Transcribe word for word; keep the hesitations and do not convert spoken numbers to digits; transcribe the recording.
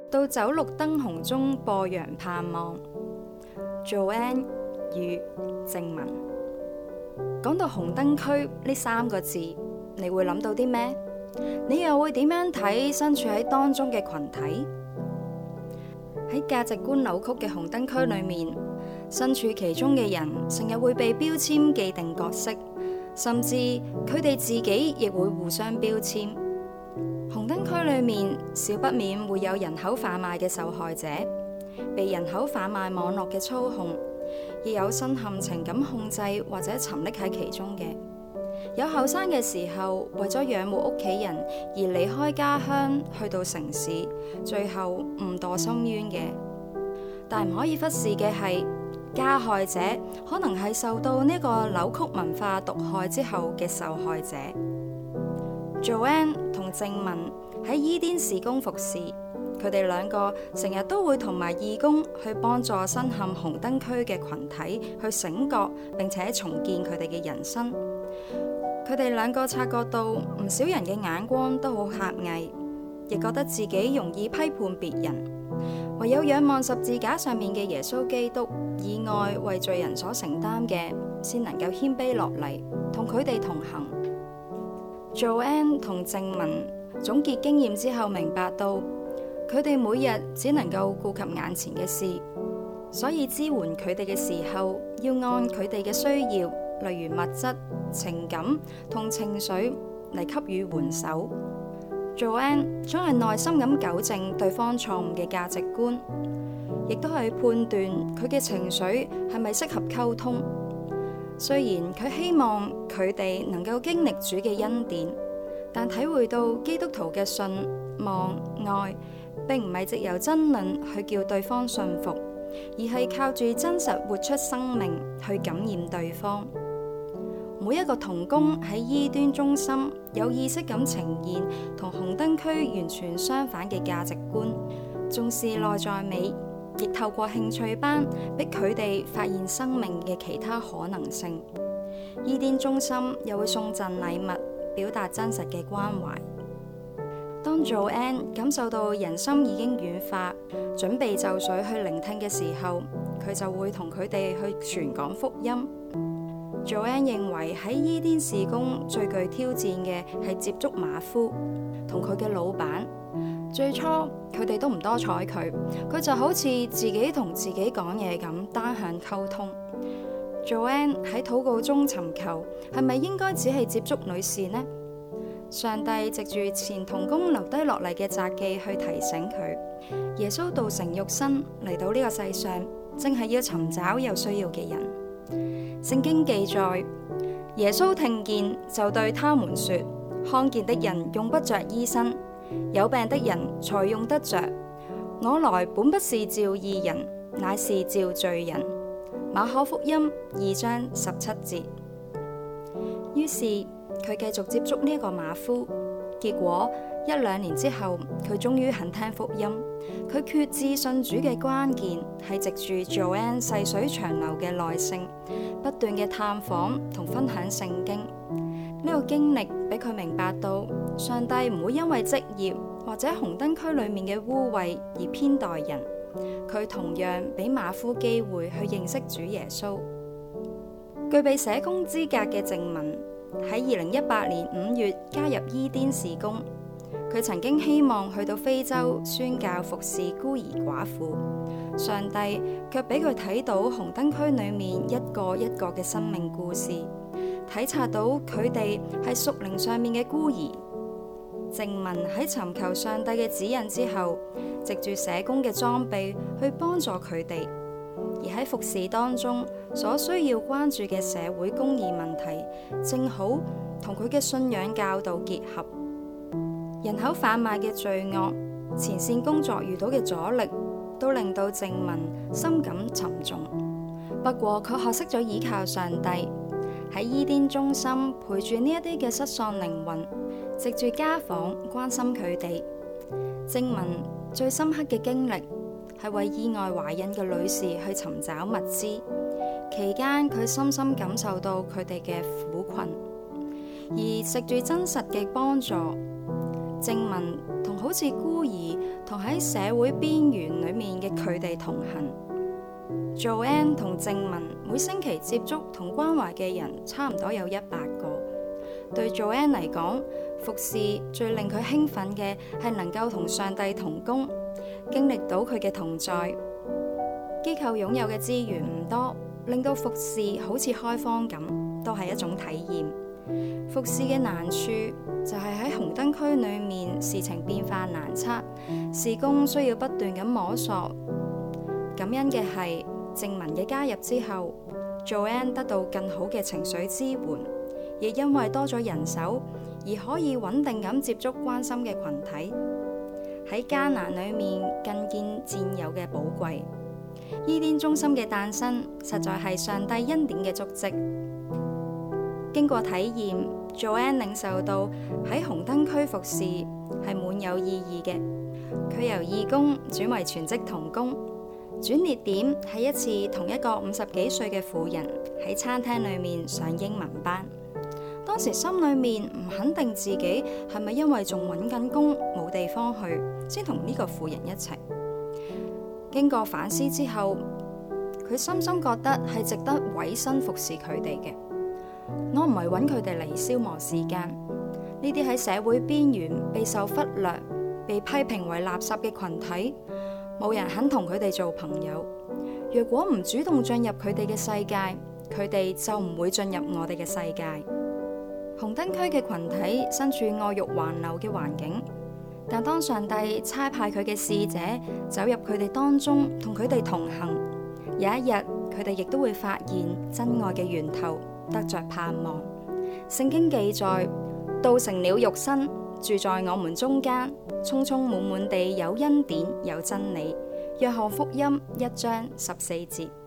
到酒綠燈紅中播揚盼望。Joanne 與正文。講到紅燈區呢三個字，你會諗到啲咩？你又會點樣睇身處喺當中嘅群體？喺價值觀扭曲嘅紅燈區裏面，身處其中嘅人成日會被標籤既定角色，甚至佢哋自己亦會互相標籤。紅燈區裏面少不免會有人口販賣嘅受害者，被人口販賣網絡嘅操控，亦有身陷情感控制或者沉溺喺其中嘅。有後生嘅時候為咗養活屋企人而離開家鄉去到城市，最後誤墮深淵嘅。但唔可以忽視嘅係，加害者可能係受到呢個扭曲文化毒害之後嘅受害者。Joanne 同正文喺伊甸事工服侍，佢哋兩個成日都會同埋義工去幫助身陷紅燈區嘅群體去醒覺，並且重建佢哋嘅人生。佢哋兩個察覺到唔少人嘅眼光都好狹隘，亦覺得自己容易批判別人，唯有仰望十字架上面嘅耶穌基督以愛為罪人所承擔嘅，先能夠謙卑落嚟，同佢哋同行。Joanne 同正文總結經驗之後，明白到佢哋每日只能夠顧及眼前嘅事，所以支援佢哋嘅時候，要按佢哋嘅需要，例如物質、情感同情緒嚟給予援手。Joanne 將係耐心咁糾正對方錯誤嘅價值觀，亦都係判斷佢嘅情緒係咪適合溝通。雖然佢希望佢哋能夠經歷主嘅恩典，但體會到基督徒嘅信望愛，並唔係藉由爭論去叫對方信服，而係靠住真實活出生命去感染對方。每一個同工喺伊甸中心有意識咁呈現同紅燈區完全相反嘅價值觀，重視內在美，亦透過興趣班逼佢哋發現生命嘅其他可能性。伊甸中心又會送贈禮物，表達真實嘅關懷。當 Joanne 感受到人心已經軟化，準備就緒去聆聽嘅時候，佢就會同佢哋去傳講福音。Joanne 認為喺伊甸事工最具挑戰嘅係接觸馬夫同佢嘅老闆。最初佢哋都唔多睬佢，佢就好似自己同自己講嘢咁，單向溝通。Joanne 喺禱告中尋求，係咪應該只係接觸女士呢？上帝藉住前同工留低落嚟嘅札記去提醒佢，耶穌道成肉身嚟到呢個世上，正係要尋找有需要嘅人。聖經記載，耶穌聽見就對他們說：看見的人用不着醫生，有病的人才用得着。我來本不是召義人，乃是召罪人。馬可福音二章十七節。於是佢繼續接觸呢個馬夫，結果一兩年之後，佢終於肯聽福音。佢決志信主嘅關鍵係藉住 Joanne 細水長流嘅耐性，不斷嘅探訪同分享聖經。呢個經歷俾佢明白到，上帝唔會因為職業或者紅燈區裏面嘅污穢而偏待人。佢同樣俾馬夫機會去認識主耶穌。具備社工資格嘅正文喺二零一八年五月加入伊甸事工。佢曾經希望去到非洲宣教服侍孤兒寡婦，上帝卻俾佢睇到紅燈區裏面一個一個嘅生命故事，體察到佢哋係屬靈上面嘅孤兒。正文喺尋求上帝嘅指引之後，藉住社工嘅裝備去幫助佢哋，而喺服侍當中所需要關注嘅社會公義問題，正好同佢嘅信仰教導結合。人口販賣嘅罪惡，前線工作遇到嘅阻力，都令到正文深感沉重。不過佢學識咗依靠上帝，喺伊甸中心陪住呢一啲嘅失喪靈魂，藉住家訪關心佢哋。正文最深刻嘅經歷係為意外懷孕嘅女士去尋找物資，期間佢深深感受到佢哋嘅苦困，而藉住真實嘅幫助， 正文同好似孤兒同喺社會邊緣裏面嘅佢哋同行。Joanne 同正文每星期接觸同關懷嘅人差唔多有一百個。對 Joanne 嚟講，服侍最令佢興奮嘅係能夠同上帝同工，經歷到佢嘅同在。機構擁有嘅資源唔多，令到服侍好似開荒咁，都係一種體驗。服侍嘅難處就係喺紅燈區裏面，事情變化難測，事工需要不斷咁摸索。感恩嘅係正文嘅加入之後， Joanne 得到更好嘅情緒支援，亦因為多咗人手而可以穩定咁接觸關心嘅群體。喺艱難裏面更見戰友嘅寶貴。伊甸中心嘅誕生實在係上帝恩典嘅足跡。經過體驗， Joanne 領受到喺紅燈區服侍係滿有意義嘅。佢由義工轉為全職同工，轉捩點係一次同一個五十幾歲嘅婦人喺餐廳裏面上英文班。當時心裏面唔肯定自己係咪因為仲揾緊工冇地方去，先同呢個婦人一齊。經過反思之後，佢深深覺得係值得委身服侍佢哋嘅。我唔係揾佢哋嚟消磨時間，呢啲喺社會邊緣備受忽略、被批評為垃圾嘅群體，冇人肯同佢哋做朋友。若果唔主動進入佢哋嘅世界，佢哋就唔會進入我哋嘅世界。紅燈區嘅群體身處愛慾橫流嘅環境，但當上帝差派佢嘅使者走入佢哋當中，同佢哋同行，有一日佢哋亦都會發現真愛嘅源頭，得着盼望。聖經記載，道成了肉身，住在我們中間，充充滿滿地有恩典有真理。約翰福音一章十四節。